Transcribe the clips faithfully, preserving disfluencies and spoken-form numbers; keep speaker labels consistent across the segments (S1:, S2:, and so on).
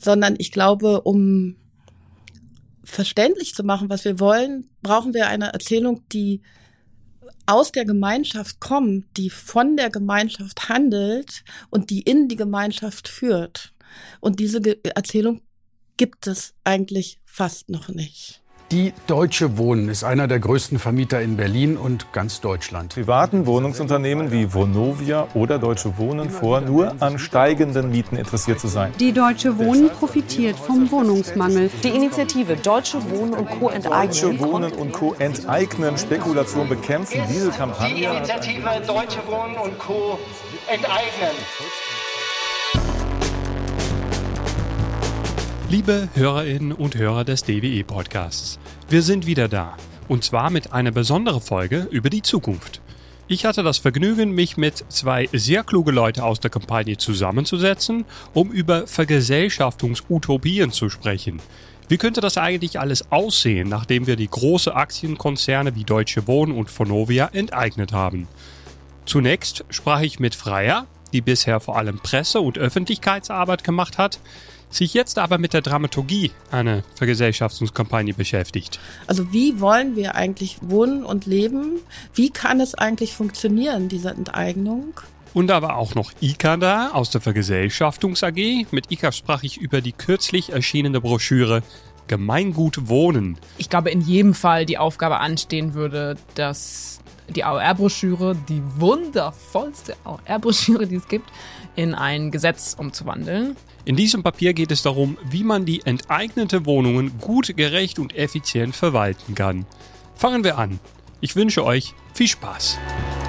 S1: sondern ich glaube, um verständlich zu machen, was wir wollen, brauchen wir eine Erzählung, die aus der Gemeinschaft kommt, die von der Gemeinschaft handelt und die in die Gemeinschaft führt. Und diese Ge- Erzählung gibt es eigentlich fast noch nicht.
S2: Die Deutsche Wohnen ist einer der größten Vermieter in Berlin und ganz Deutschland.
S3: Privaten Wohnungsunternehmen wie Vonovia oder Deutsche Wohnen vor, nur an steigenden Mieten interessiert zu sein.
S4: Die Deutsche Wohnen profitiert vom Wohnungsmangel.
S5: Die Initiative Deutsche Wohnen und Co. enteignen.
S3: Deutsche Wohnen und Co. enteignen, Spekulation bekämpfen. Diese Kampagne.
S6: Die Initiative Deutsche Wohnen und Co. enteignen.
S7: Liebe Hörerinnen und Hörer des D W E-Podcasts, wir sind wieder da. Und zwar mit einer besonderen Folge über die Zukunft. Ich hatte das Vergnügen, mich mit zwei sehr kluge Leute aus der Kampagne zusammenzusetzen, um über Vergesellschaftungsutopien zu sprechen. Wie könnte das eigentlich alles aussehen, nachdem wir die großen Aktienkonzerne wie Deutsche Wohnen und Vonovia enteignet haben? Zunächst sprach ich mit Freya, die bisher vor allem Presse- und Öffentlichkeitsarbeit gemacht hat, sich jetzt aber mit der Dramaturgie einer Vergesellschaftungskampagne beschäftigt.
S1: Also wie wollen wir eigentlich wohnen und leben? Wie kann es eigentlich funktionieren, diese Enteignung?
S7: Und da war auch noch Ika da aus der Vergesellschaftungs-A G. Mit Ika sprach ich über die kürzlich erschienene Broschüre Gemeingut Wohnen.
S8: Ich glaube, in jedem Fall die Aufgabe anstehen würde, dass die A O R-Broschüre, die wundervollste A O R-Broschüre, die es gibt, in ein Gesetz umzuwandeln.
S7: In diesem Papier geht es darum, wie man die enteignete Wohnungen gut, gerecht und effizient verwalten kann. Fangen wir an. Ich wünsche euch viel Spaß.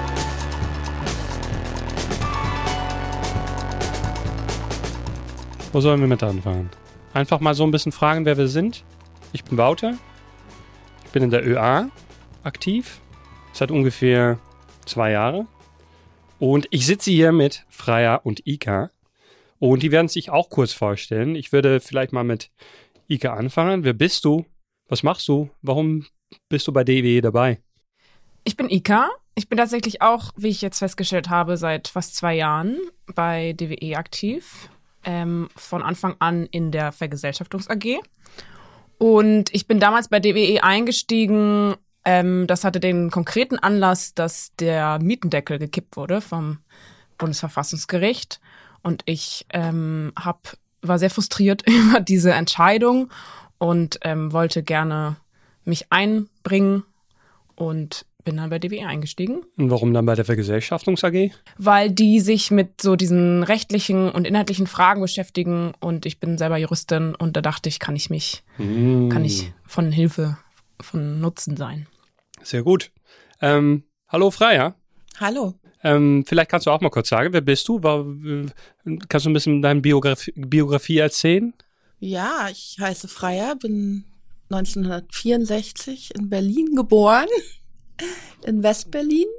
S7: Wo sollen wir mit anfangen? Einfach mal so ein bisschen fragen, wer wir sind. Ich bin Wouter. Ich bin in der Ö A aktiv. Seit ungefähr zwei Jahren. Und ich sitze hier mit Freya und Ika. Und die werden sich auch kurz vorstellen. Ich würde vielleicht mal mit Ika anfangen. Wer bist du? Was machst du? Warum bist du bei D W E dabei?
S8: Ich bin Ika. Ich bin tatsächlich auch, wie ich jetzt festgestellt habe, seit fast zwei Jahren bei D W E aktiv. Ähm, von Anfang an in der Vergesellschaftungs-A G. Und ich bin damals bei D W E eingestiegen. Ähm, das hatte den konkreten Anlass, dass der Mietendeckel gekippt wurde vom Bundesverfassungsgericht. Und ich ähm, hab, war sehr frustriert über diese Entscheidung und ähm, wollte gerne mich einbringen und bin dann bei D W E eingestiegen.
S7: Und warum dann bei der Vergesellschaftungs-A G?
S8: Weil die sich mit so diesen rechtlichen und inhaltlichen Fragen beschäftigen und ich bin selber Juristin und da dachte ich, kann ich mich, mm. kann ich von Hilfe, von Nutzen sein.
S7: Sehr gut. Ähm, hallo Freya.
S1: Hallo.
S7: Ähm, vielleicht kannst du auch mal kurz sagen, wer bist du? War, kannst du ein bisschen deine Biografie, Biografie erzählen?
S1: Ja, ich heiße Freya, bin neunzehnhundertvierundsechzig in Berlin geboren, in Westberlin.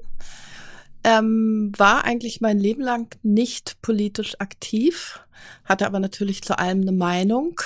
S1: Ähm, war eigentlich mein Leben lang nicht politisch aktiv, hatte aber natürlich zu allem eine Meinung.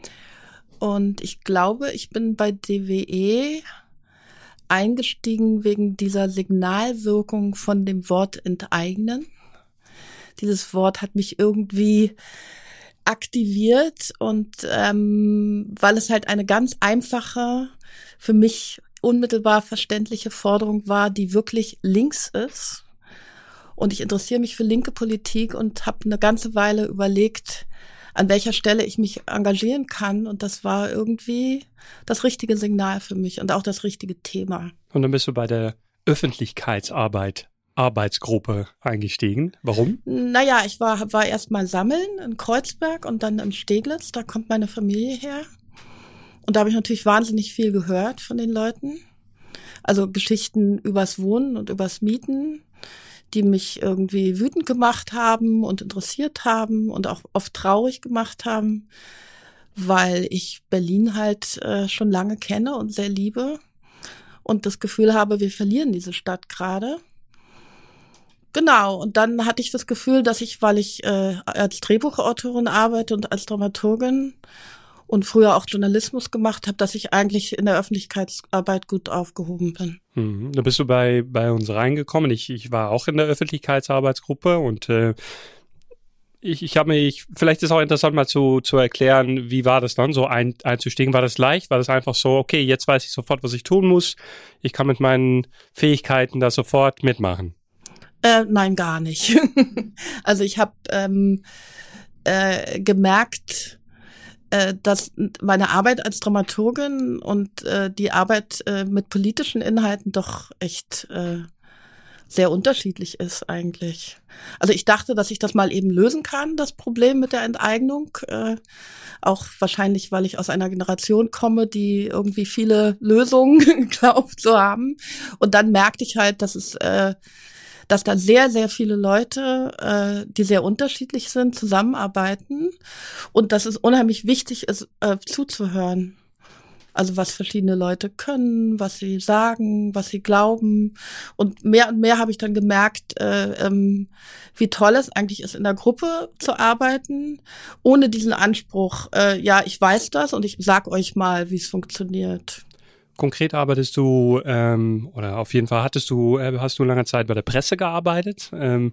S1: Und ich glaube, ich bin bei D W E eingestiegen wegen dieser Signalwirkung von dem Wort enteignen. Dieses Wort hat mich irgendwie aktiviert und ähm, weil es halt eine ganz einfache, für mich unmittelbar verständliche Forderung war, die wirklich links ist. Und ich interessiere mich für linke Politik und habe eine ganze Weile überlegt, an welcher Stelle ich mich engagieren kann. Und das war irgendwie das richtige Signal für mich und auch das richtige Thema.
S7: Und dann bist du bei der Öffentlichkeitsarbeit, Arbeitsgruppe eingestiegen. Warum?
S1: Naja, ich war, war erst mal sammeln in Kreuzberg und dann in Steglitz. Da kommt meine Familie her. Und da habe ich natürlich wahnsinnig viel gehört von den Leuten. Also Geschichten übers Wohnen und übers Mieten, die mich irgendwie wütend gemacht haben und interessiert haben und auch oft traurig gemacht haben, weil ich Berlin halt äh, schon lange kenne und sehr liebe und das Gefühl habe, wir verlieren diese Stadt gerade. Genau, und dann hatte ich das Gefühl, dass ich, weil ich äh, als Drehbuchautorin arbeite und als Dramaturgin und früher auch Journalismus gemacht habe, dass ich eigentlich in der Öffentlichkeitsarbeit gut aufgehoben bin.
S7: Mhm. Da bist du bei, bei uns reingekommen. Ich, ich war auch in der Öffentlichkeitsarbeitsgruppe und äh, Ich, ich habe mich, vielleicht ist auch interessant mal zu, zu erklären, wie war das dann, so ein, einzusteigen? War das leicht? War das einfach so, okay, jetzt weiß ich sofort, was ich tun muss. Ich kann mit meinen Fähigkeiten da sofort mitmachen?
S1: Äh, nein, gar nicht. Also ich habe ähm, äh, gemerkt, äh, dass meine Arbeit als Dramaturgin und äh, die Arbeit äh, mit politischen Inhalten doch echt äh, sehr unterschiedlich ist eigentlich. Also ich dachte, dass ich das mal eben lösen kann, das Problem mit der Enteignung. Äh, auch wahrscheinlich, weil ich aus einer Generation komme, die irgendwie viele Lösungen glaubt zu haben. Und dann merkte ich halt, dass es, äh, dass da sehr, sehr viele Leute, äh, die sehr unterschiedlich sind, zusammenarbeiten und dass es unheimlich wichtig ist, äh, zuzuhören. Also was verschiedene Leute können, was sie sagen, was sie glauben. Und mehr und mehr habe ich dann gemerkt, äh, ähm, wie toll es eigentlich ist, in der Gruppe zu arbeiten, ohne diesen Anspruch, äh, ja, ich weiß das und ich sag euch mal, wie es funktioniert.
S7: Konkret arbeitest du, ähm, oder auf jeden Fall hattest du, äh, hast du lange Zeit bei der Presse gearbeitet. Ähm,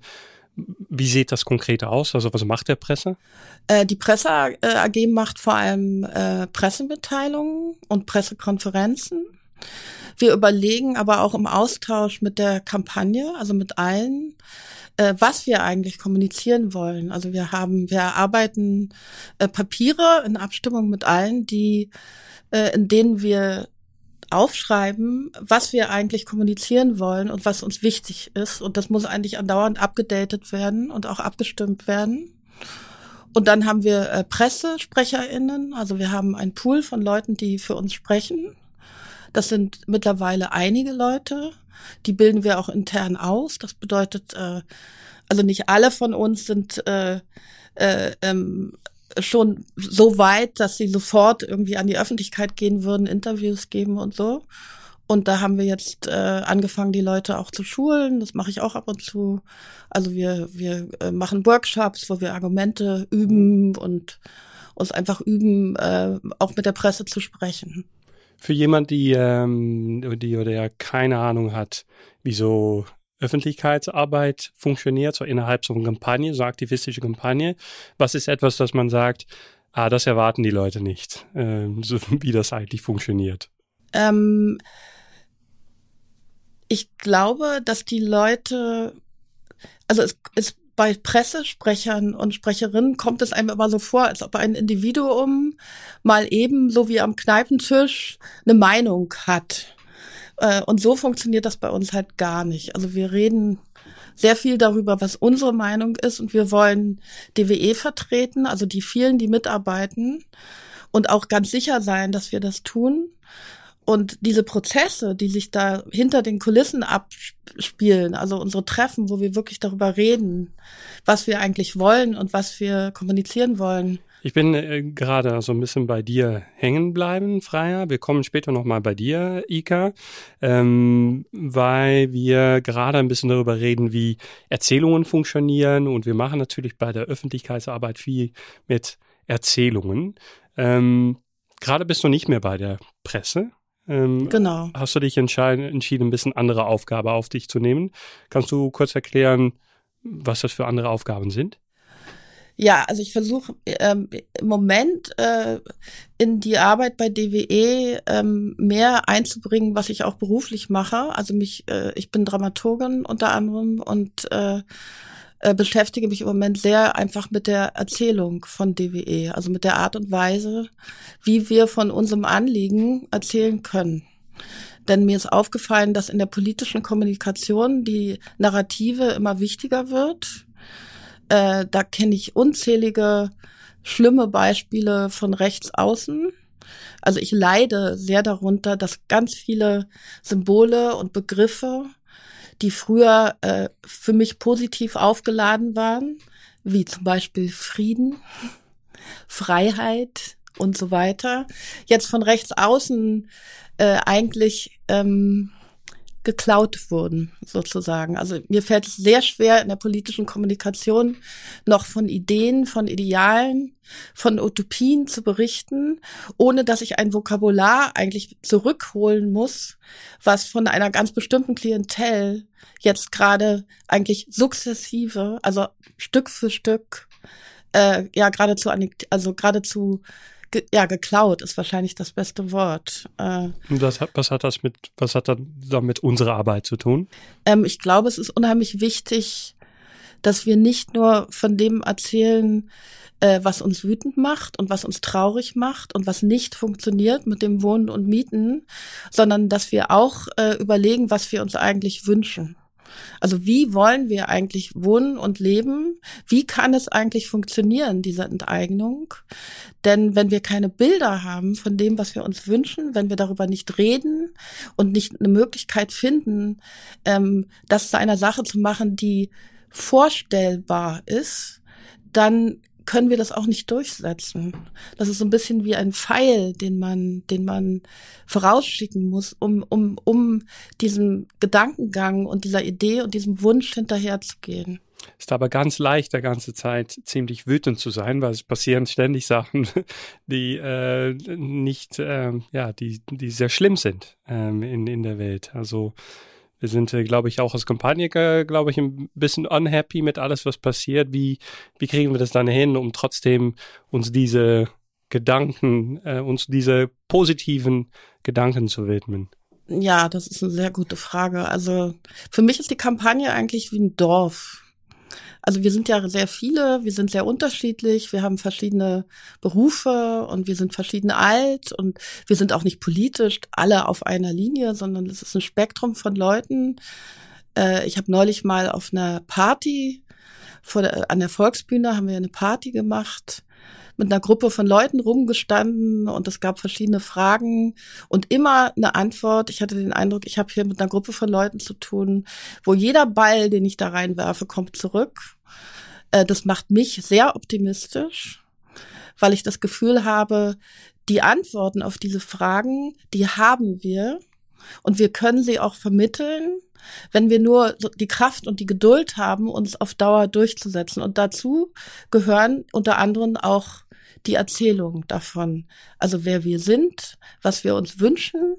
S7: Wie sieht das konkret aus? Also was macht der Presse?
S1: Äh, die Presse äh, A G macht vor allem äh, Pressemitteilungen und Pressekonferenzen. Wir überlegen aber auch im Austausch mit der Kampagne, also mit allen, äh, was wir eigentlich kommunizieren wollen. Also wir haben, wir erarbeiten äh, Papiere in Abstimmung mit allen, die, äh, in denen wir aufschreiben, was wir eigentlich kommunizieren wollen und was uns wichtig ist. Und das muss eigentlich andauernd abgedatet werden und auch abgestimmt werden. Und dann haben wir äh, PressesprecherInnen, also wir haben einen Pool von Leuten, die für uns sprechen. Das sind mittlerweile einige Leute, die bilden wir auch intern aus. Das bedeutet, äh, also nicht alle von uns sind äh, äh, ähm, schon so weit, dass sie sofort irgendwie an die Öffentlichkeit gehen würden, Interviews geben und so. Und da haben wir jetzt äh, angefangen, die Leute auch zu schulen. Das mache ich auch ab und zu. Also wir wir äh, machen Workshops, wo wir Argumente üben und uns einfach üben, äh, auch mit der Presse zu sprechen.
S7: Für jemand, die, ähm, die oder der keine Ahnung hat, wie so Öffentlichkeitsarbeit funktioniert, so innerhalb so einer Kampagne, so eine aktivistische Kampagne. Was ist etwas, das man sagt, ah, das erwarten die Leute nicht, ähm, so wie das eigentlich funktioniert?
S1: Ähm, ich glaube, dass die Leute, also es ist bei Pressesprechern und Sprecherinnen kommt es einem immer so vor, als ob ein Individuum mal eben, so wie am Kneipentisch, eine Meinung hat. Und so funktioniert das bei uns halt gar nicht. Also wir reden sehr viel darüber, was unsere Meinung ist und wir wollen D W E vertreten, also die vielen, die mitarbeiten und auch ganz sicher sein, dass wir das tun. Und diese Prozesse, die sich da hinter den Kulissen abspielen, also unsere Treffen, wo wir wirklich darüber reden, was wir eigentlich wollen und was wir kommunizieren wollen.
S7: Ich bin äh, gerade so ein bisschen bei dir hängen bleiben, Freya. Wir kommen später nochmal bei dir, Ika, ähm, weil wir gerade ein bisschen darüber reden, wie Erzählungen funktionieren. Und wir machen natürlich bei der Öffentlichkeitsarbeit viel mit Erzählungen. Ähm, gerade bist du nicht mehr bei der Presse. Ähm,
S1: genau.
S7: Hast du dich entschieden, entschieden, ein bisschen andere Aufgabe auf dich zu nehmen? Kannst du kurz erklären, was das für andere Aufgaben sind?
S1: Ja, also ich versuche ähm, im Moment äh, in die Arbeit bei D W E ähm, mehr einzubringen, was ich auch beruflich mache. Also mich, äh, ich bin Dramaturgin unter anderem und äh, äh, beschäftige mich im Moment sehr einfach mit der Erzählung von D W E, also mit der Art und Weise, wie wir von unserem Anliegen erzählen können. Denn mir ist aufgefallen, dass in der politischen Kommunikation die Narrative immer wichtiger wird. Äh, da kenne ich unzählige schlimme Beispiele von rechts außen. Also ich leide sehr darunter, dass ganz viele Symbole und Begriffe, die früher äh, für mich positiv aufgeladen waren, wie zum Beispiel Frieden, Freiheit und so weiter, jetzt von rechts außen äh, eigentlich ähm, geklaut wurden, sozusagen. Also mir fällt es sehr schwer, in der politischen Kommunikation noch von Ideen, von Idealen, von Utopien zu berichten, ohne dass ich ein Vokabular eigentlich zurückholen muss, was von einer ganz bestimmten Klientel jetzt gerade eigentlich sukzessive, also Stück für Stück äh, ja geradezu, also geradezu ge, ja geklaut ist wahrscheinlich das beste Wort. Äh,
S7: Und das hat, was hat das mit, was hat das damit unsere Arbeit zu tun?
S1: Ähm, ich glaube, es ist unheimlich wichtig, dass wir nicht nur von dem erzählen, äh, was uns wütend macht und was uns traurig macht und was nicht funktioniert mit dem Wohnen und Mieten, sondern dass wir auch äh, überlegen, was wir uns eigentlich wünschen. Also wie wollen wir eigentlich wohnen und leben? Wie kann es eigentlich funktionieren, diese Enteignung? Denn wenn wir keine Bilder haben von dem, was wir uns wünschen, wenn wir darüber nicht reden und nicht eine Möglichkeit finden, ähm, das zu einer Sache zu machen, die vorstellbar ist, dann können wir das auch nicht durchsetzen. Das ist so ein bisschen wie ein Pfeil, den man, den man vorausschicken muss, um, um, um diesem Gedankengang und dieser Idee und diesem Wunsch hinterherzugehen.
S7: Ist aber ganz leicht, der ganze Zeit ziemlich wütend zu sein, weil es passieren ständig Sachen, die äh, nicht, äh, ja, die, die sehr schlimm sind ähm, in, in der Welt. Also wir sind, äh, glaube ich, auch als Kampagne, äh, glaube ich, ein bisschen unhappy mit alles, was passiert. Wie, wie kriegen wir das dann hin, um trotzdem uns diese Gedanken, äh, uns diese positiven Gedanken zu widmen?
S1: Ja, das ist eine sehr gute Frage. Also für mich ist die Kampagne eigentlich wie ein Dorf. Also wir sind ja sehr viele, wir sind sehr unterschiedlich, wir haben verschiedene Berufe und wir sind verschieden alt und wir sind auch nicht politisch alle auf einer Linie, sondern es ist ein Spektrum von Leuten. Äh, ich habe neulich mal auf einer Party, vor der, an der Volksbühne haben wir eine Party gemacht, mit einer Gruppe von Leuten rumgestanden und es gab verschiedene Fragen und immer eine Antwort. Ich hatte den Eindruck, ich habe hier mit einer Gruppe von Leuten zu tun, wo jeder Ball, den ich da reinwerfe, kommt zurück. Äh, das macht mich sehr optimistisch, weil ich das Gefühl habe, die Antworten auf diese Fragen, die haben wir und wir können sie auch vermitteln, wenn wir nur die Kraft und die Geduld haben, uns auf Dauer durchzusetzen. Und dazu gehören unter anderem auch die Erzählung davon. Also wer wir sind, was wir uns wünschen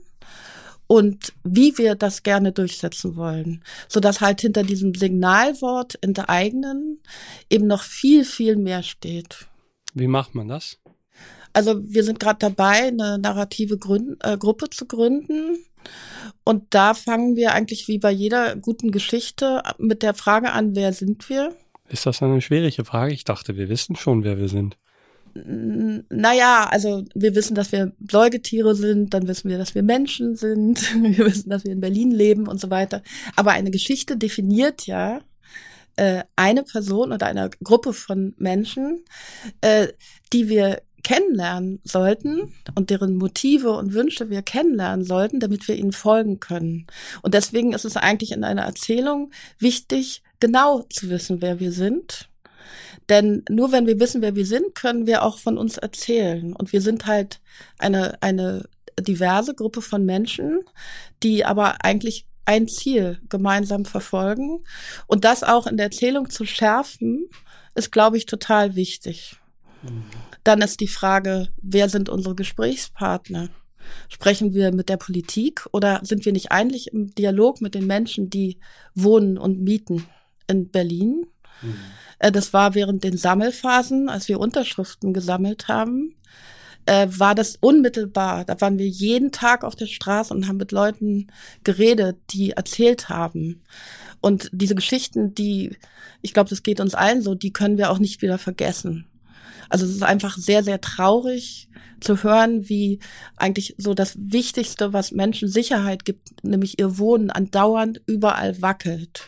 S1: und wie wir das gerne durchsetzen wollen. Sodass halt hinter diesem Signalwort enteignen eben noch viel, viel mehr steht.
S7: Wie macht man das?
S1: Also wir sind gerade dabei, eine narrative Gründ- äh, Gruppe zu gründen. Und da fangen wir eigentlich wie bei jeder guten Geschichte mit der Frage an, wer sind wir?
S7: Ist das eine schwierige Frage? Ich dachte, wir wissen schon, wer wir sind.
S1: Naja, also wir wissen, dass wir Säugetiere sind, dann wissen wir, dass wir Menschen sind, wir wissen, dass wir in Berlin leben und so weiter. Aber eine Geschichte definiert ja äh, eine Person oder eine Gruppe von Menschen, äh, die wir kennenlernen sollten und deren Motive und Wünsche wir kennenlernen sollten, damit wir ihnen folgen können. Und deswegen ist es eigentlich in einer Erzählung wichtig, genau zu wissen, wer wir sind. Denn nur wenn wir wissen, wer wir sind, können wir auch von uns erzählen. Und wir sind halt eine, eine diverse Gruppe von Menschen, die aber eigentlich ein Ziel gemeinsam verfolgen. Und das auch in der Erzählung zu schärfen, ist, glaube ich, total wichtig. Mhm. Dann ist die Frage, wer sind unsere Gesprächspartner? Sprechen wir mit der Politik oder sind wir nicht eigentlich im Dialog mit den Menschen, die wohnen und mieten in Berlin? Mhm. Das war während den Sammelphasen, als wir Unterschriften gesammelt haben, war das unmittelbar. Da waren wir jeden Tag auf der Straße und haben mit Leuten geredet, die erzählt haben. Und diese Geschichten, die, ich glaube, das geht uns allen so, die können wir auch nicht wieder vergessen. Also es ist einfach sehr, sehr traurig zu hören, wie eigentlich so das Wichtigste, was Menschen Sicherheit gibt, nämlich ihr Wohnen, andauernd überall wackelt.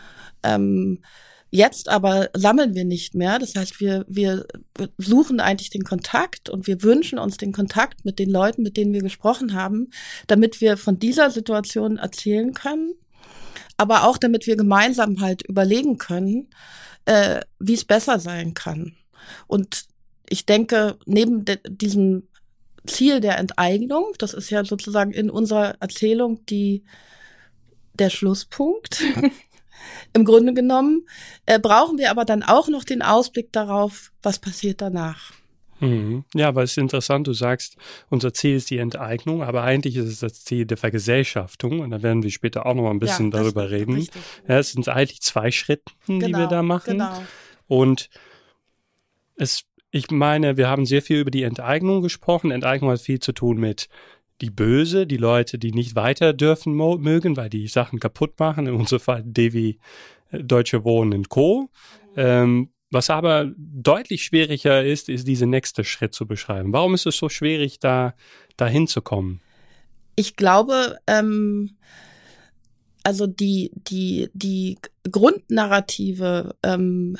S1: Ähm, jetzt aber sammeln wir nicht mehr. Das heißt, wir, wir suchen eigentlich den Kontakt und wir wünschen uns den Kontakt mit den Leuten, mit denen wir gesprochen haben, damit wir von dieser Situation erzählen können, aber auch damit wir gemeinsam halt überlegen können, äh, wie es besser sein kann. Und ich denke, neben de- diesem Ziel der Enteignung, das ist ja sozusagen in unserer Erzählung die, der Schlusspunkt, im Grunde genommen, äh, brauchen wir aber dann auch noch den Ausblick darauf, was passiert danach.
S7: Mhm. Ja, aber es ist interessant, du sagst, unser Ziel ist die Enteignung, aber eigentlich ist es das Ziel der Vergesellschaftung und da werden wir später auch noch mal ein bisschen ja, darüber reden. Ja, es sind eigentlich zwei Schritte, genau, die wir da machen.
S1: Genau.
S7: Und Es, ich meine, wir haben sehr viel über die Enteignung gesprochen. Enteignung hat viel zu tun mit die Böse, die Leute, die nicht weiter dürfen mo- mögen, weil die Sachen kaputt machen. In unserem Fall D W, Deutsche Wohnen und Co. Ähm, was aber deutlich schwieriger ist, ist dieser nächste Schritt zu beschreiben. Warum ist es so schwierig, da dahin zu kommen?
S1: Ich glaube, ähm, also die die die Grundnarrative ähm,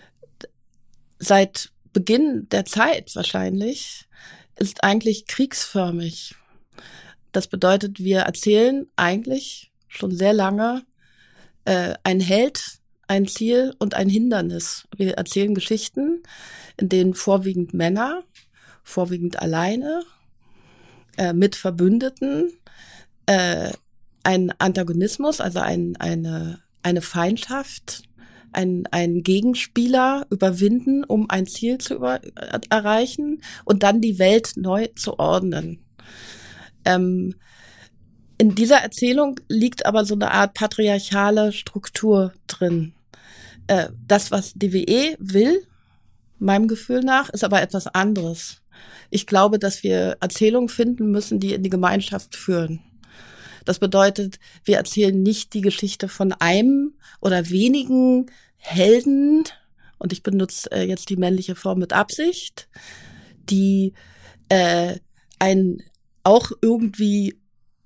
S1: seit Beginn der Zeit wahrscheinlich ist eigentlich kriegsförmig. Das bedeutet, wir erzählen eigentlich schon sehr lange äh, ein Held, ein Ziel und ein Hindernis. Wir erzählen Geschichten, in denen vorwiegend Männer, vorwiegend alleine, äh, mit Verbündeten, äh, ein Antagonismus, also ein, eine, eine Feindschaft, ein, ein Gegenspieler überwinden, um ein Ziel zu über, äh, erreichen und dann die Welt neu zu ordnen. Ähm, in dieser Erzählung liegt aber so eine Art patriarchale Struktur drin. Äh, das, was D W E will, meinem Gefühl nach, ist aber etwas anderes. Ich glaube, dass wir Erzählungen finden müssen, die in die Gemeinschaft führen. Das bedeutet, wir erzählen nicht die Geschichte von einem oder wenigen Helden, und ich benutze äh, jetzt die männliche Form mit Absicht, die äh, ein auch irgendwie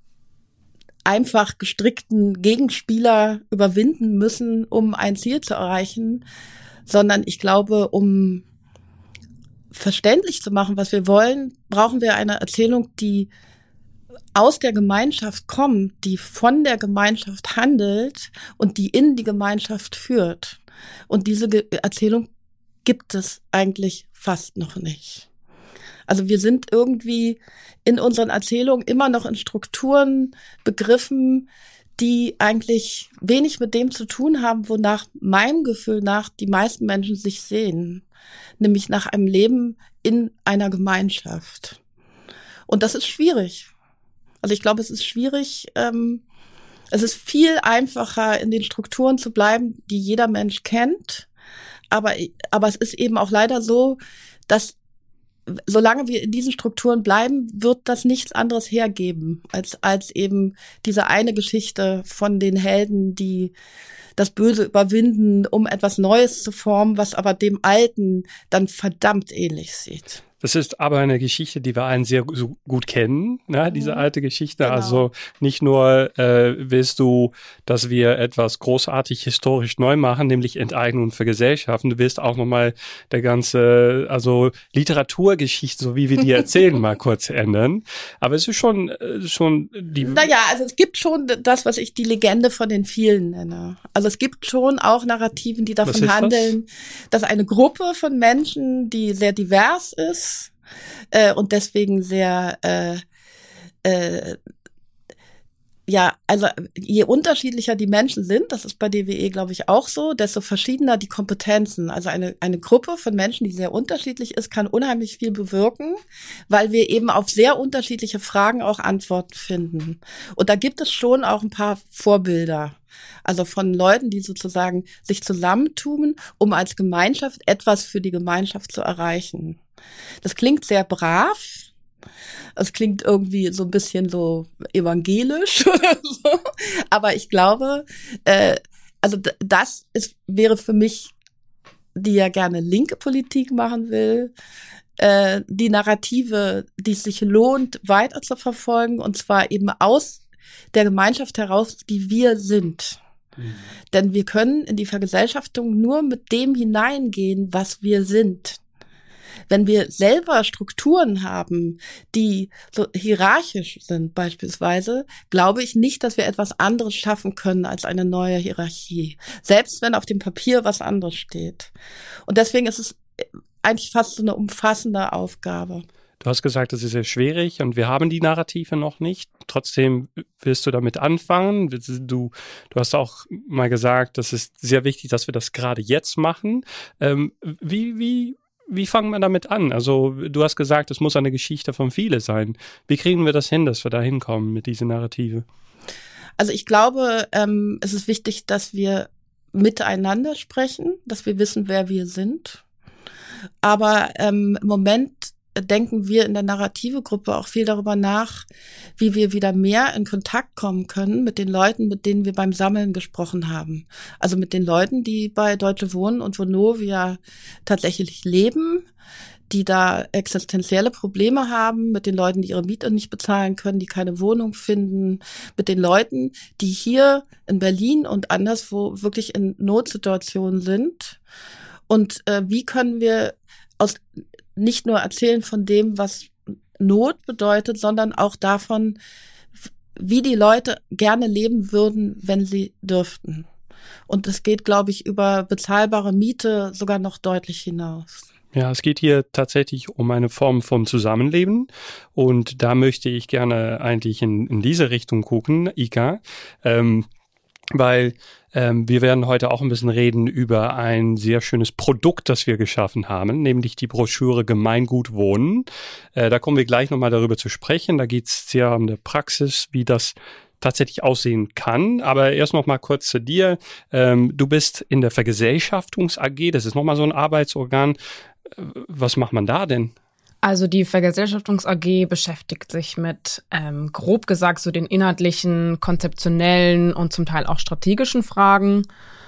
S1: einfach gestrickten Gegenspieler überwinden müssen, um ein Ziel zu erreichen, sondern ich glaube, um verständlich zu machen, was wir wollen, brauchen wir eine Erzählung, die aus der Gemeinschaft kommt, die von der Gemeinschaft handelt und die in die Gemeinschaft führt. Und diese Ge- Erzählung gibt es eigentlich fast noch nicht. Also wir sind irgendwie in unseren Erzählungen immer noch in Strukturen begriffen, die eigentlich wenig mit dem zu tun haben, wonach meinem Gefühl nach die meisten Menschen sich sehen, nämlich nach einem Leben in einer Gemeinschaft. Und das ist schwierig. Also ich glaube, es ist schwierig, ähm, es ist viel einfacher, in den Strukturen zu bleiben, die jeder Mensch kennt. Aber, aber es ist eben auch leider so, dass solange wir in diesen Strukturen bleiben, wird das nichts anderes hergeben, als, als eben diese eine Geschichte von den Helden, die das Böse überwinden, um etwas Neues zu formen, was aber dem Alten dann verdammt ähnlich sieht.
S7: Das ist aber eine Geschichte, die wir allen sehr so gut kennen, ne? Diese mhm. alte Geschichte. Genau. Also nicht nur äh, willst du, dass wir etwas großartig historisch neu machen, nämlich Enteignung und Vergesellschaften. Du willst auch nochmal der ganze, also Literaturgeschichte, so wie wir die erzählen, mal kurz ändern. Aber es ist schon, schon die...
S1: Naja, also es gibt schon das, was ich die Legende von den vielen nenne. Also es gibt schon auch Narrativen, die davon handeln, das? dass eine Gruppe von Menschen, die sehr divers ist, Äh, und deswegen sehr, äh, äh, ja, also je unterschiedlicher die Menschen sind, das ist bei D W E, glaube ich, auch so, desto verschiedener die Kompetenzen. Also eine, eine Gruppe von Menschen, die sehr unterschiedlich ist, kann unheimlich viel bewirken, weil wir eben auf sehr unterschiedliche Fragen auch Antworten finden. Und da gibt es schon auch ein paar Vorbilder. Also von Leuten, die sozusagen sich zusammentun, um als Gemeinschaft etwas für die Gemeinschaft zu erreichen. Das klingt sehr brav. Es klingt irgendwie so ein bisschen so evangelisch oder so. Aber ich glaube, äh, also das ist, wäre für mich, die ja gerne linke Politik machen will, äh, die Narrative, die es sich lohnt, weiter zu verfolgen, und zwar eben aus der Gemeinschaft heraus, die wir sind. Mhm. Denn wir können in die Vergesellschaftung nur mit dem hineingehen, was wir sind. Wenn wir selber Strukturen haben, die so hierarchisch sind beispielsweise, glaube ich nicht, dass wir etwas anderes schaffen können als eine neue Hierarchie. Selbst wenn auf dem Papier was anderes steht. Und deswegen ist es eigentlich fast so eine umfassende Aufgabe.
S7: Du hast gesagt, das ist sehr schwierig und wir haben die Narrative noch nicht. Trotzdem willst du damit anfangen. Du, du hast auch mal gesagt, das ist sehr wichtig, dass wir das gerade jetzt machen. Ähm, wie, wie, wie fangen wir damit an? Also du hast gesagt, es muss eine Geschichte von vielen sein. Wie kriegen wir das hin, dass wir da hinkommen mit dieser Narrative?
S1: Also ich glaube, ähm, es ist wichtig, dass wir miteinander sprechen, dass wir wissen, wer wir sind. Aber ähm, im Moment denken wir in der Narrative-Gruppe auch viel darüber nach, wie wir wieder mehr in Kontakt kommen können mit den Leuten, mit denen wir beim Sammeln gesprochen haben. Also mit den Leuten, die bei Deutsche Wohnen und Vonovia tatsächlich leben, die da existenzielle Probleme haben, mit den Leuten, die ihre Miete nicht bezahlen können, die keine Wohnung finden, mit den Leuten, die hier in Berlin und anderswo wirklich in Notsituationen sind. Und äh, wie können wir aus nicht nur erzählen von dem, was Not bedeutet, sondern auch davon, wie die Leute gerne leben würden, wenn sie dürften. Und es geht, glaube ich, über bezahlbare Miete sogar noch deutlich hinaus.
S7: Ja, es geht hier tatsächlich um eine Form von Zusammenleben und da möchte ich gerne eigentlich in, in diese Richtung gucken, Ika, ähm, weil ähm, wir werden heute auch ein bisschen reden über ein sehr schönes Produkt, das wir geschaffen haben, nämlich die Broschüre Gemeingut Wohnen. Äh, da kommen wir gleich nochmal darüber zu sprechen. Da geht es sehr um die Praxis, wie das tatsächlich aussehen kann. Aber erst noch mal kurz zu dir. Ähm, du bist in der Vergesellschaftungs-A G, das ist nochmal so ein Arbeitsorgan. Was macht man da denn?
S8: Also die Vergesellschaftungs-A G beschäftigt sich mit, ähm, grob gesagt, so den inhaltlichen, konzeptionellen und zum Teil auch strategischen Fragen.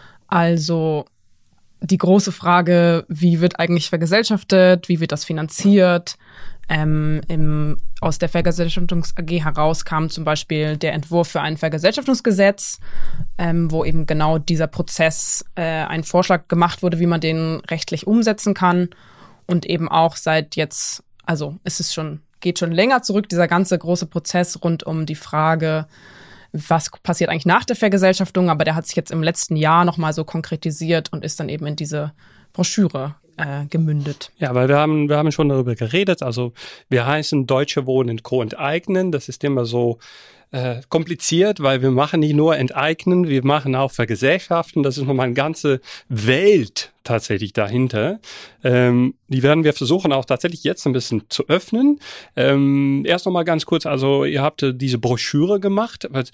S8: Also die große Frage, wie wird eigentlich vergesellschaftet, wie wird das finanziert? Ähm, im, aus der Vergesellschaftungs-A G heraus kam zum Beispiel der Entwurf für ein Vergesellschaftungsgesetz, ähm, wo eben genau dieser Prozess, äh, ein Vorschlag gemacht wurde, wie man den rechtlich umsetzen kann. Und eben auch seit jetzt, also es ist schon, geht schon länger zurück, dieser ganze große Prozess rund um die Frage, was passiert eigentlich nach der Vergesellschaftung, aber der hat sich jetzt im letzten Jahr nochmal so konkretisiert und ist dann eben in diese Broschüre äh, gemündet.
S7: Ja, aber wir haben, wir haben schon darüber geredet, also wir heißen Deutsche Wohnen und Co. enteignen, das ist immer so äh, kompliziert, weil wir machen nicht nur enteignen, wir machen auch vergesellschaften, das ist nochmal eine ganze Welt tatsächlich dahinter. Ähm, die werden wir versuchen auch tatsächlich jetzt ein bisschen zu öffnen. Ähm, erst nochmal ganz kurz, also ihr habt diese Broschüre gemacht, was,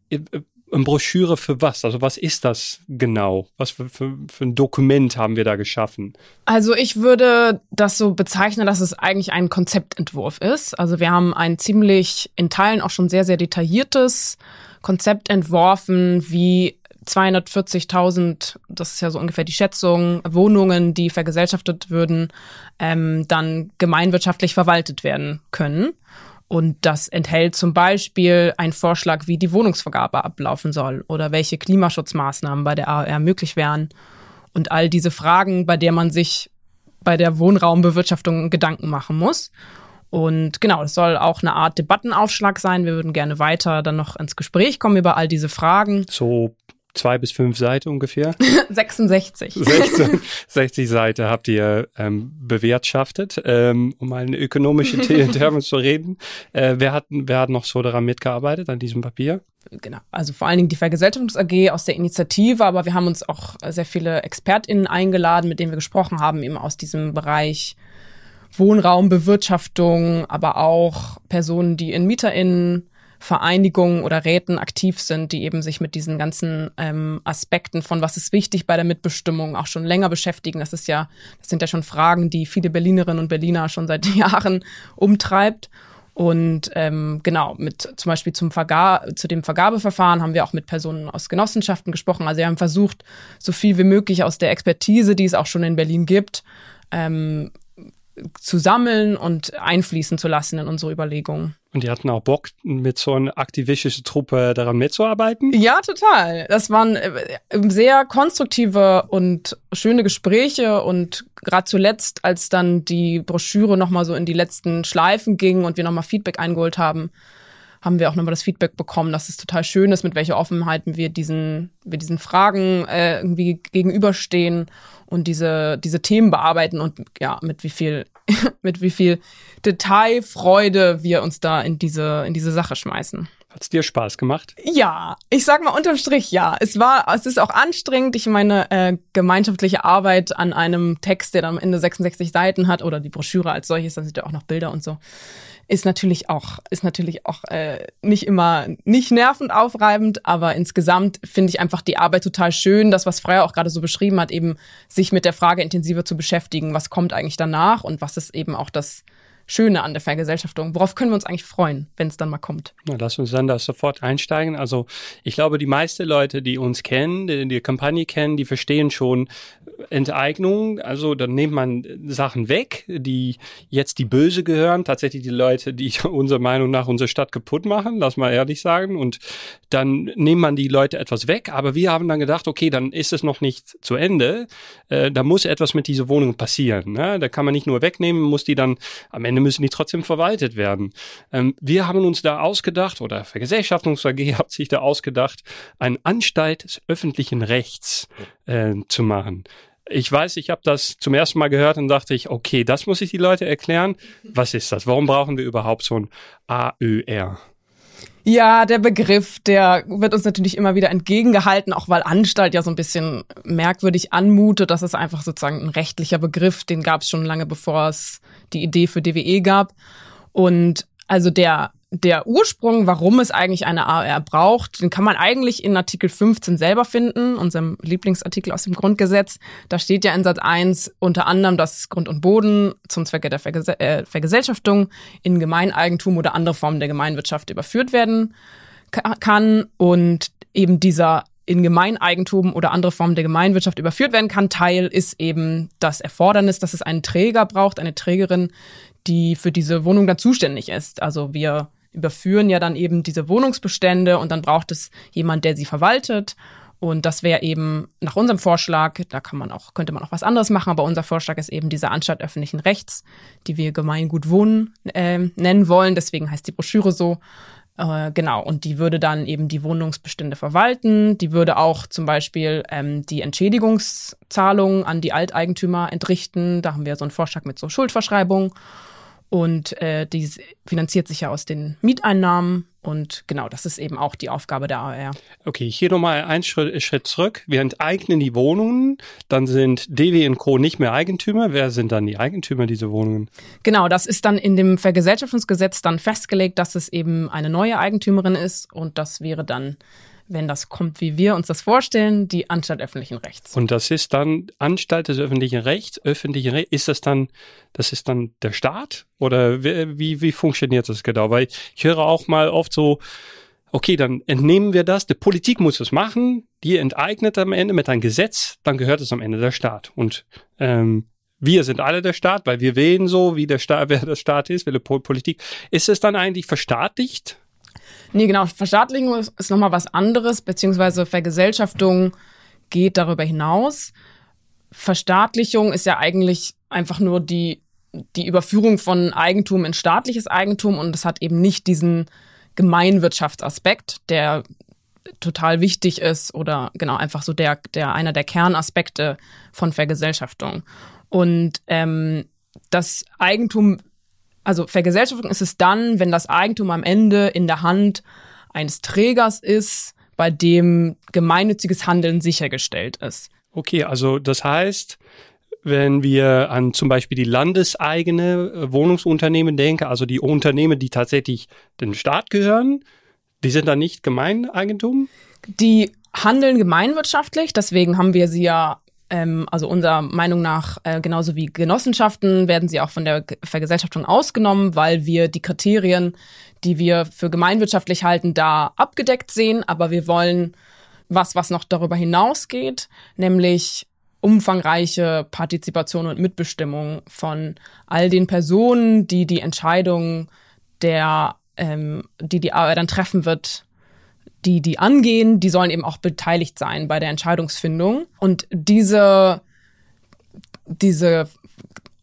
S7: eine Broschüre für was? Also was ist das genau? Was für, für, für ein Dokument haben wir da geschaffen?
S8: Also ich würde das so bezeichnen, dass es eigentlich ein Konzeptentwurf ist. Also wir haben ein ziemlich, in Teilen auch schon sehr, sehr detailliertes Konzept entworfen, wie zweihundertvierzigtausend, das ist ja so ungefähr die Schätzung, Wohnungen, die vergesellschaftet würden, ähm, dann gemeinwirtschaftlich verwaltet werden können. Und das enthält zum Beispiel einen Vorschlag, wie die Wohnungsvergabe ablaufen soll oder welche Klimaschutzmaßnahmen bei der A O R möglich wären. Und all diese Fragen, bei der man sich bei der Wohnraumbewirtschaftung Gedanken machen muss. Und genau, es soll auch eine Art Debattenaufschlag sein. Wir würden gerne weiter dann noch ins Gespräch kommen über all diese Fragen.
S7: So zwei bis fünf Seiten ungefähr.
S8: sechsundsechzig.
S7: sechzig, sechzig Seiten habt ihr ähm, bewirtschaftet, ähm, um mal eine ökonomische Terme zu reden. Äh, wer hat, wer hat noch so daran mitgearbeitet, an diesem Papier?
S8: Genau, also vor allen Dingen die Vergesellschaftungs-A G aus der Initiative, aber wir haben uns auch sehr viele ExpertInnen eingeladen, mit denen wir gesprochen haben, eben aus diesem Bereich Wohnraumbewirtschaftung, aber auch Personen, die in MieterInnen Vereinigungen oder Räten aktiv sind, die eben sich mit diesen ganzen ähm, Aspekten von was ist wichtig bei der Mitbestimmung auch schon länger beschäftigen. Das ist ja, das sind ja schon Fragen, die viele Berlinerinnen und Berliner schon seit Jahren umtreibt. Und ähm, genau, mit zum Beispiel zum Verga- zu dem Vergabeverfahren haben wir auch mit Personen aus Genossenschaften gesprochen. Also wir haben versucht, so viel wie möglich aus der Expertise, die es auch schon in Berlin gibt, ähm, zu sammeln und einfließen zu lassen in unsere Überlegungen.
S7: Und die hatten auch Bock, mit so einer aktivistischen Truppe daran mitzuarbeiten?
S8: Ja, total. Das waren sehr konstruktive und schöne Gespräche und gerade zuletzt, als dann die Broschüre nochmal so in die letzten Schleifen ging und wir nochmal Feedback eingeholt haben, haben wir auch nochmal das Feedback bekommen, dass es total schön ist, mit welcher Offenheit wir diesen, wir diesen Fragen äh, irgendwie gegenüberstehen und diese, diese Themen bearbeiten und ja, mit wie viel, mit wie viel Detailfreude wir uns da in diese, in diese Sache schmeißen.
S7: Hat's dir Spaß gemacht?
S8: Ja, ich sag mal unterm Strich ja. Es war, es ist auch anstrengend. Ich meine, äh, gemeinschaftliche Arbeit an einem Text, der dann am Ende sechsundsechzig Seiten hat, oder die Broschüre als solches, da sind ja auch noch Bilder und so, ist natürlich auch, ist natürlich auch äh, nicht immer nicht nervend aufreibend, aber insgesamt finde ich einfach die Arbeit total schön. Das, was Freya auch gerade so beschrieben hat, eben sich mit der Frage intensiver zu beschäftigen, was kommt eigentlich danach und was ist eben auch das Schöne an der Vergesellschaftung. Worauf können wir uns eigentlich freuen, wenn es dann mal kommt?
S7: Na, lass uns dann da sofort einsteigen. Also ich glaube, die meisten Leute, die uns kennen, die die Kampagne kennen, die verstehen schon Enteignung. Also dann nimmt man Sachen weg, die jetzt die Böse gehören. Tatsächlich die Leute, die unserer Meinung nach unsere Stadt kaputt machen, lass mal ehrlich sagen. Und dann nimmt man die Leute etwas weg. Aber wir haben dann gedacht, okay, dann ist es noch nicht zu Ende. Äh, da muss etwas mit dieser Wohnung passieren. Ne? Da kann man nicht nur wegnehmen, muss die dann am Ende müssen die trotzdem verwaltet werden. Ähm, wir haben uns da ausgedacht, oder Vergesellschaftungs-A G hat sich da ausgedacht, eine Anstalt des öffentlichen Rechts äh, zu machen. Ich weiß, ich habe das zum ersten Mal gehört und dachte ich, okay, das muss ich die Leute erklären. Was ist das? Warum brauchen wir überhaupt so ein A Ö R?
S8: Ja, der Begriff, der wird uns natürlich immer wieder entgegengehalten, auch weil Anstalt ja so ein bisschen merkwürdig anmutet. Das ist einfach sozusagen ein rechtlicher Begriff, den gab es schon lange, bevor es die Idee für D W E gab. Und also der der Ursprung, warum es eigentlich eine A Ö R braucht, den kann man eigentlich in Artikel fünfzehn selber finden, unserem Lieblingsartikel aus dem Grundgesetz. Da steht ja in Satz eins unter anderem, dass Grund und Boden zum Zwecke der Verges- äh, Vergesellschaftung in Gemeineigentum oder andere Formen der Gemeinwirtschaft überführt werden k- kann. Und eben dieser in Gemeineigentum oder andere Formen der Gemeinwirtschaft überführt werden kann, Teil ist eben das Erfordernis, dass es einen Träger braucht, eine Trägerin, die für diese Wohnung dann zuständig ist. Also wir überführen ja dann eben diese Wohnungsbestände und dann braucht es jemand, der sie verwaltet. Und das wäre eben nach unserem Vorschlag, da kann man auch, könnte man auch was anderes machen, aber unser Vorschlag ist eben diese Anstalt öffentlichen Rechts, die wir Gemeingut Wohnen äh, nennen wollen. Deswegen heißt die Broschüre so. Äh, genau, und die würde dann eben die Wohnungsbestände verwalten. Die würde auch zum Beispiel ähm, die Entschädigungszahlungen an die Alteigentümer entrichten. Da haben wir so einen Vorschlag mit so Schuldverschreibung. Und äh, die finanziert sich ja aus den Mieteinnahmen. Und genau, das ist eben auch die Aufgabe der A Ö R.
S7: Okay, hier nochmal einen Schritt, Schritt zurück. Wir enteignen die Wohnungen, dann sind D W und Co. nicht mehr Eigentümer. Wer sind dann die Eigentümer dieser Wohnungen?
S8: Genau, das ist dann in dem Vergesellschaftungsgesetz dann festgelegt, dass es eben eine neue Eigentümerin ist. Und das wäre dann, wenn das kommt, wie wir uns das vorstellen, die Anstalt öffentlichen Rechts.
S7: Und das ist dann Anstalt des öffentlichen Rechts, öffentlichen Rechts, ist das dann, das ist dann der Staat? Oder wie, wie funktioniert das genau? Weil ich höre auch mal oft so, okay, dann entnehmen wir das, die Politik muss es machen, die enteignet am Ende mit einem Gesetz, dann gehört es am Ende der Staat. Und ähm, wir sind alle der Staat, weil wir wählen so, wie der Staat, wer der Staat ist, welche Politik. Ist es dann eigentlich verstaatlicht?
S8: Nee, genau. Verstaatlichung ist, ist nochmal was anderes, beziehungsweise Vergesellschaftung geht darüber hinaus. Verstaatlichung ist ja eigentlich einfach nur die, die Überführung von Eigentum in staatliches Eigentum und es hat eben nicht diesen Gemeinwirtschaftsaspekt, der total wichtig ist oder genau einfach so der, der einer der Kernaspekte von Vergesellschaftung. Und ähm, das Eigentum Also Vergesellschaftung ist es dann, wenn das Eigentum am Ende in der Hand eines Trägers ist, bei dem gemeinnütziges Handeln sichergestellt ist.
S7: Okay, also das heißt, wenn wir an zum Beispiel die landeseigene Wohnungsunternehmen denken, also die Unternehmen, die tatsächlich dem Staat gehören, die sind dann nicht Gemeineigentum?
S8: Die handeln gemeinwirtschaftlich, deswegen haben wir sie ja Ähm, also unserer Meinung nach, äh, genauso wie Genossenschaften, werden sie auch von der Vergesellschaftung ausgenommen, weil wir die Kriterien, die wir für gemeinwirtschaftlich halten, da abgedeckt sehen. Aber wir wollen was, was noch darüber hinausgeht, nämlich umfangreiche Partizipation und Mitbestimmung von all den Personen, die die Entscheidung der, ähm, die die A Ö R dann treffen wird, die die angehen, die sollen eben auch beteiligt sein bei der Entscheidungsfindung. Und diese, diese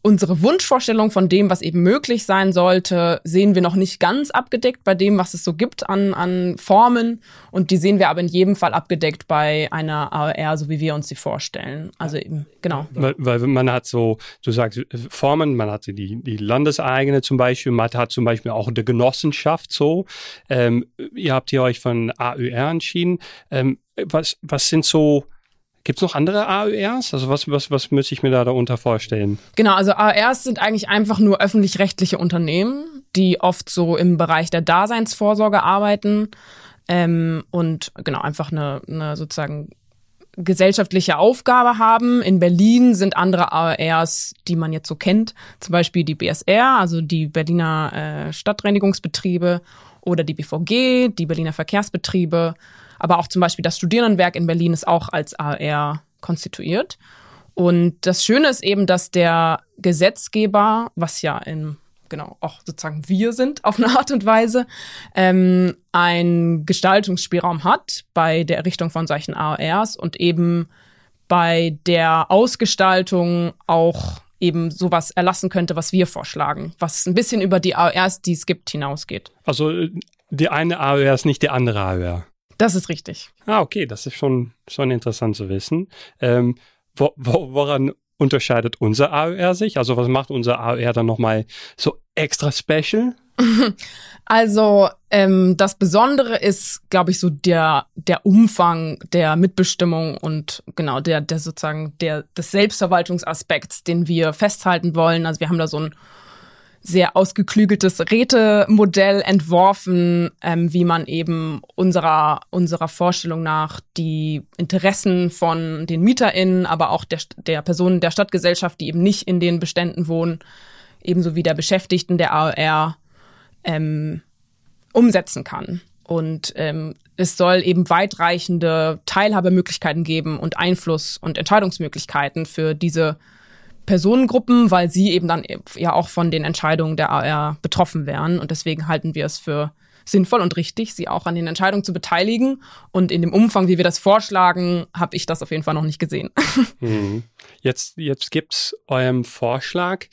S8: unsere Wunschvorstellung von dem, was eben möglich sein sollte, sehen wir noch nicht ganz abgedeckt bei dem, was es so gibt an, an Formen. Und die sehen wir aber in jedem Fall abgedeckt bei einer A O R, so wie wir uns sie vorstellen. Also eben, genau.
S7: Weil, weil man hat so, du sagst Formen, man hat die, die Landeseigene zum Beispiel, man hat zum Beispiel auch die Genossenschaft so. Ähm, ihr habt hier euch von A Ö R entschieden. Ähm, was, was sind so... Gibt es noch andere A Ö Rs? Also was, was, was müsste ich mir da darunter vorstellen?
S8: Genau, also A Ö Rs sind eigentlich einfach nur öffentlich-rechtliche Unternehmen, die oft so im Bereich der Daseinsvorsorge arbeiten ähm, und genau einfach eine, eine sozusagen gesellschaftliche Aufgabe haben. In Berlin sind andere A Ö Rs, die man jetzt so kennt, zum Beispiel die B S R, also die Berliner äh, Stadtreinigungsbetriebe oder die B V G, die Berliner Verkehrsbetriebe. Aber auch zum Beispiel das Studierendenwerk in Berlin ist auch als A Ö R konstituiert. Und das Schöne ist eben, dass der Gesetzgeber, was ja in, genau auch sozusagen wir sind auf eine Art und Weise, ähm, einen Gestaltungsspielraum hat bei der Errichtung von solchen A Ö Rs und eben bei der Ausgestaltung auch eben sowas erlassen könnte, was wir vorschlagen, was ein bisschen über die A Ö Rs, die es gibt, hinausgeht.
S7: Also die eine A Ö R ist nicht die andere A Ö R.
S8: Das ist richtig.
S7: Ah, okay, das ist schon, schon interessant zu wissen. Ähm, wo, wo, woran unterscheidet unser A Ö R sich? Also was macht unser A Ö R dann nochmal so extra special?
S8: Also ähm, das Besondere ist, glaube ich, so der der Umfang der Mitbestimmung und genau der der sozusagen der des Selbstverwaltungsaspekts, den wir festhalten wollen. Also wir haben da so ein sehr ausgeklügeltes Rätemodell entworfen, ähm, wie man eben unserer unserer Vorstellung nach die Interessen von den MieterInnen, aber auch der der Personen der Stadtgesellschaft, die eben nicht in den Beständen wohnen, ebenso wie der Beschäftigten der A Ö R ähm, umsetzen kann. Und ähm, es soll eben weitreichende Teilhabemöglichkeiten geben und Einfluss- und Entscheidungsmöglichkeiten für diese Personengruppen, weil sie eben dann ja auch von den Entscheidungen der A Ö R betroffen wären. Und deswegen halten wir es für sinnvoll und richtig, sie auch an den Entscheidungen zu beteiligen. Und in dem Umfang, wie wir das vorschlagen, habe ich das auf jeden Fall noch nicht gesehen.
S7: Mhm. Jetzt, jetzt gibt's eurem Vorschlag.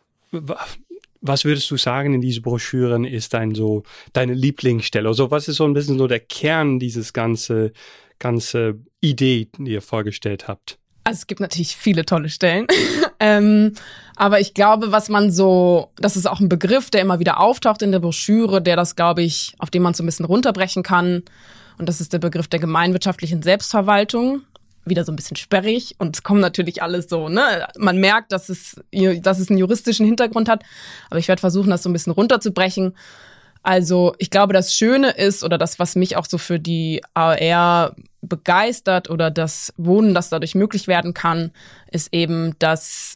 S7: Was würdest du sagen in diese Broschüren ist dein so deine Lieblingsstelle? Also was ist so ein bisschen so der Kern dieses ganze ganze Idee, die ihr vorgestellt habt?
S8: Also es gibt natürlich viele tolle Stellen, ähm, aber ich glaube, was man so, das ist auch ein Begriff, der immer wieder auftaucht in der Broschüre, der das, glaube ich, auf den man so ein bisschen runterbrechen kann. Und das ist der Begriff der gemeinwirtschaftlichen Selbstverwaltung. Wieder so ein bisschen sperrig und es kommt natürlich alles so, ne? Man merkt, dass es, dass es einen juristischen Hintergrund hat, aber ich werde versuchen, das so ein bisschen runterzubrechen. Also ich glaube, das Schöne ist oder das, was mich auch so für die A Ö R begeistert oder das Wohnen, das dadurch möglich werden kann, ist eben, dass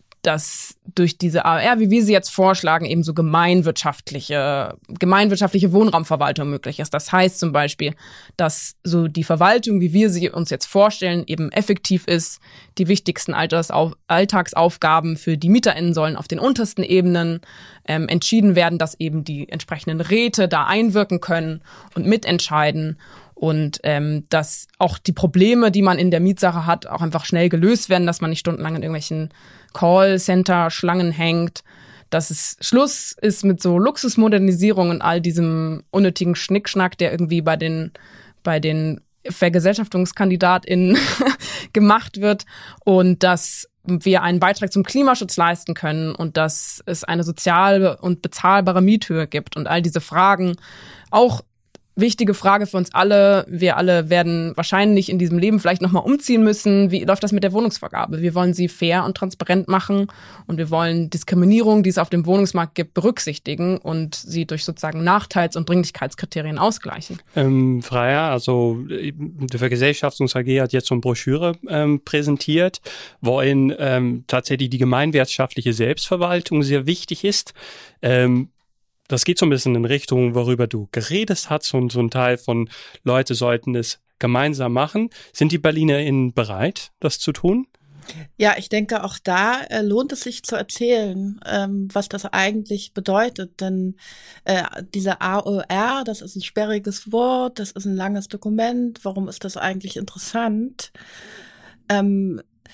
S8: dass durch diese A Ö R, wie wir sie jetzt vorschlagen, eben so gemeinwirtschaftliche, gemeinwirtschaftliche Wohnraumverwaltung möglich ist. Das heißt zum Beispiel, dass so die Verwaltung, wie wir sie uns jetzt vorstellen, eben effektiv ist. Die wichtigsten Altersau- Alltagsaufgaben für die MieterInnen sollen auf den untersten Ebenen ähm, entschieden werden, dass eben die entsprechenden Räte da einwirken können und mitentscheiden. Und ähm, dass auch die Probleme, die man in der Mietsache hat, auch einfach schnell gelöst werden, dass man nicht stundenlang in irgendwelchen Callcenter-Schlangen hängt, dass es Schluss ist mit so Luxusmodernisierung und all diesem unnötigen Schnickschnack, der irgendwie bei den bei den VergesellschaftungskandidatInnen gemacht wird und dass wir einen Beitrag zum Klimaschutz leisten können und dass es eine soziale und bezahlbare Miethöhe gibt und all diese Fragen auch wichtige Frage für uns alle. Wir alle werden wahrscheinlich in diesem Leben vielleicht nochmal umziehen müssen. Wie läuft das mit der Wohnungsvergabe? Wir wollen sie fair und transparent machen und wir wollen Diskriminierung, die es auf dem Wohnungsmarkt gibt, berücksichtigen und sie durch sozusagen Nachteils- und Dringlichkeitskriterien ausgleichen.
S7: Ähm, Freya, also die Vergesellschaftungs-A G hat jetzt so eine Broschüre ähm, präsentiert, worin ähm, tatsächlich die gemeinwirtschaftliche Selbstverwaltung sehr wichtig ist. Ähm, Das geht so ein bisschen in Richtung, worüber du geredet hast und so ein Teil von Leute sollten es gemeinsam machen. Sind die BerlinerInnen bereit, das zu tun?
S1: Ja, ich denke, auch da äh, lohnt es sich zu erzählen, ähm, was das eigentlich bedeutet. Denn äh, diese A Ö R, das ist ein sperriges Wort, das ist ein langes Dokument. Warum ist das eigentlich interessant? Ähm,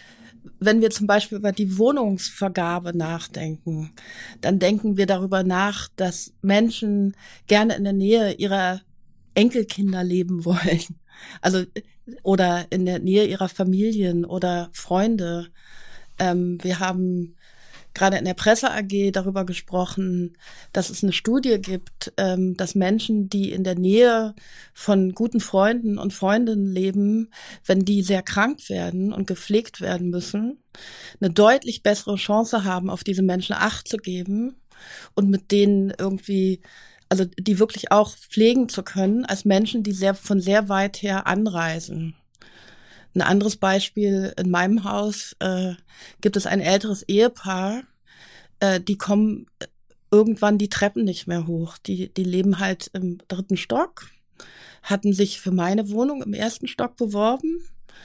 S1: wenn wir zum Beispiel über die Wohnungsvergabe nachdenken, dann denken wir darüber nach, dass Menschen gerne in der Nähe ihrer Enkelkinder leben wollen. Also, oder in der Nähe ihrer Familien oder Freunde. Ähm, wir haben gerade in der Presse-A G darüber gesprochen, dass es eine Studie gibt, ähm, dass Menschen, die in der Nähe von guten Freunden und Freundinnen leben, wenn die sehr krank werden und gepflegt werden müssen, eine deutlich bessere Chance haben, auf diese Menschen Acht zu geben und mit denen irgendwie, also die wirklich auch pflegen zu können, als Menschen, die sehr von sehr weit her anreisen. Ein anderes Beispiel, in meinem Haus äh, gibt es ein älteres Ehepaar, äh, die kommen irgendwann die Treppen nicht mehr hoch. Die, die leben halt im dritten Stock, hatten sich für meine Wohnung im ersten Stock beworben.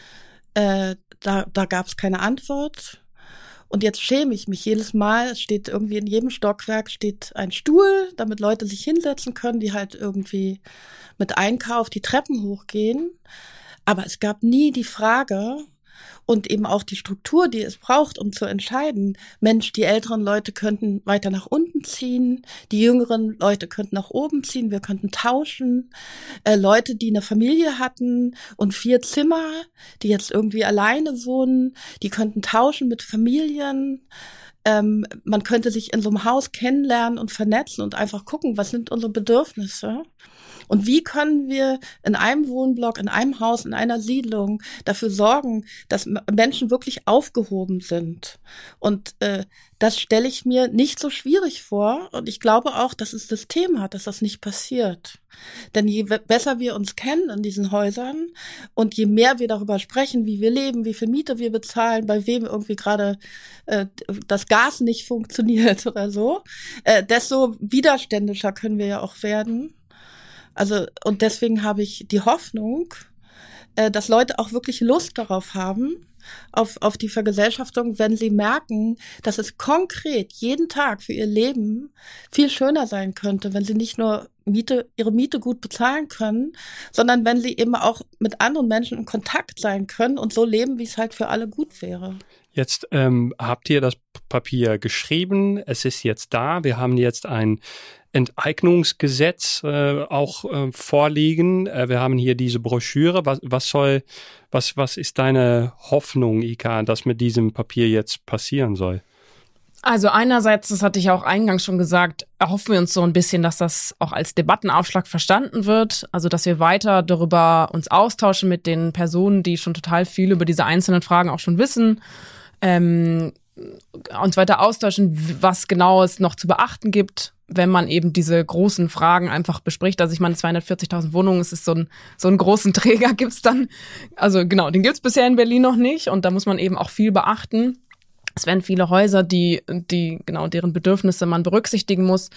S1: Äh, da da gab es keine Antwort. Und jetzt schäme ich mich jedes Mal. Es steht irgendwie in jedem Stockwerk steht ein Stuhl, damit Leute sich hinsetzen können, die halt irgendwie mit Einkauf die Treppen hochgehen. Aber es gab nie die Frage und eben auch die Struktur, die es braucht, um zu entscheiden, Mensch, die älteren Leute könnten weiter nach unten ziehen, die jüngeren Leute könnten nach oben ziehen, wir könnten tauschen. Äh, Leute, die eine Familie hatten und vier Zimmer, die jetzt irgendwie alleine wohnen, die könnten tauschen mit Familien. Ähm, man könnte sich in so einem Haus kennenlernen und vernetzen und einfach gucken, was sind unsere Bedürfnisse. Und wie können wir in einem Wohnblock, in einem Haus, in einer Siedlung dafür sorgen, dass Menschen wirklich aufgehoben sind? Und äh, das stelle ich mir nicht so schwierig vor. Und ich glaube auch, dass es System hat, dass das nicht passiert. Denn je besser wir uns kennen in diesen Häusern und je mehr wir darüber sprechen, wie wir leben, wie viel Miete wir bezahlen, bei wem irgendwie gerade äh, das Gas nicht funktioniert oder so, äh, desto widerständischer können wir ja auch werden. Also, und deswegen habe ich die Hoffnung, äh, dass Leute auch wirklich Lust darauf haben, auf, auf die Vergesellschaftung, wenn sie merken, dass es konkret jeden Tag für ihr Leben viel schöner sein könnte, wenn sie nicht nur Miete, ihre Miete gut bezahlen können, sondern wenn sie eben auch mit anderen Menschen in Kontakt sein können und so leben, wie es halt für alle gut wäre.
S7: Jetzt ähm, habt ihr das Papier geschrieben, es ist jetzt da, wir haben jetzt ein Enteignungsgesetz äh, auch äh, vorliegen. Äh, wir haben hier diese Broschüre. Was, was soll, was, was ist deine Hoffnung, Ika, dass mit diesem Papier jetzt passieren soll?
S8: Also einerseits, das hatte ich auch eingangs schon gesagt, erhoffen wir uns so ein bisschen, dass das auch als Debattenaufschlag verstanden wird. Also dass wir weiter darüber uns austauschen mit den Personen, die schon total viel über diese einzelnen Fragen auch schon wissen. Ähm, uns weiter austauschen, was genau es noch zu beachten gibt, wenn man eben diese großen Fragen einfach bespricht. Also ich meine, zweihundertvierzigtausend Wohnungen, es ist so ein so einen großen Träger gibt's dann. Also genau, den gibt's bisher in Berlin noch nicht und da muss man eben auch viel beachten. Es werden viele Häuser, die die genau deren Bedürfnisse man berücksichtigen muss.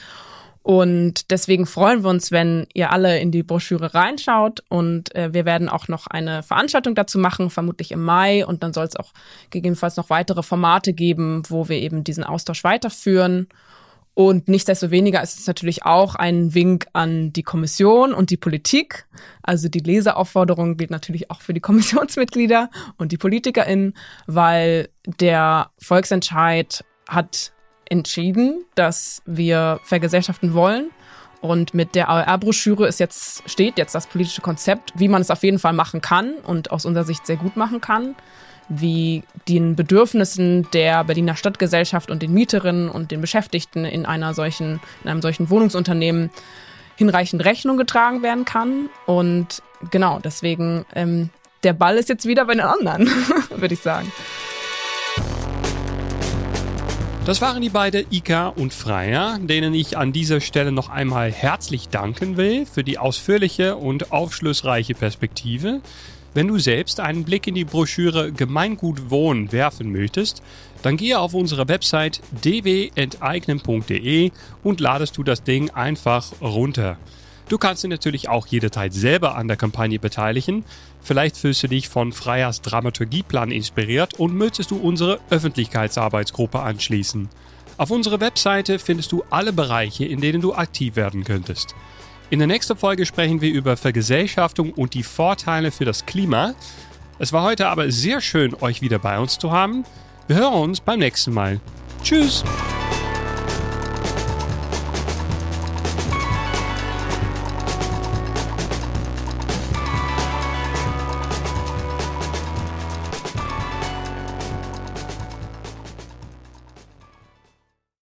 S8: Und deswegen freuen wir uns, wenn ihr alle in die Broschüre reinschaut und äh, wir werden auch noch eine Veranstaltung dazu machen, vermutlich im Mai und dann soll es auch gegebenenfalls noch weitere Formate geben, wo wir eben diesen Austausch weiterführen. Und nichtsdestoweniger ist es natürlich auch ein Wink an die Kommission und die Politik. Also die Leseraufforderung gilt natürlich auch für die Kommissionsmitglieder und die PolitikerInnen, weil der Volksentscheid hat entschieden, dass wir vergesellschaften wollen. Und mit der A O R-Broschüre ist jetzt, steht jetzt das politische Konzept, wie man es auf jeden Fall machen kann und aus unserer Sicht sehr gut machen kann, wie den Bedürfnissen der Berliner Stadtgesellschaft und den Mieterinnen und den Beschäftigten in einer solchen, in einem solchen Wohnungsunternehmen hinreichend Rechnung getragen werden kann. Und genau, deswegen, ähm, der Ball ist jetzt wieder bei den anderen, würde ich sagen.
S7: Das waren die beiden Ika und Freya, denen ich an dieser Stelle noch einmal herzlich danken will für die ausführliche und aufschlussreiche Perspektive. Wenn du selbst einen Blick in die Broschüre Gemeingut Wohnen werfen möchtest, dann gehe auf unsere Website d w enteignen punkt d e und ladest du das Ding einfach runter. Du kannst dich natürlich auch jederzeit selber an der Kampagne beteiligen. Vielleicht fühlst du dich von Freyas Dramaturgieplan inspiriert und möchtest du unsere Öffentlichkeitsarbeitsgruppe anschließen. Auf unserer Webseite findest du alle Bereiche, in denen du aktiv werden könntest. In der nächsten Folge sprechen wir über Vergesellschaftung und die Vorteile für das Klima. Es war heute aber sehr schön, euch wieder bei uns zu haben. Wir hören uns beim nächsten Mal. Tschüss!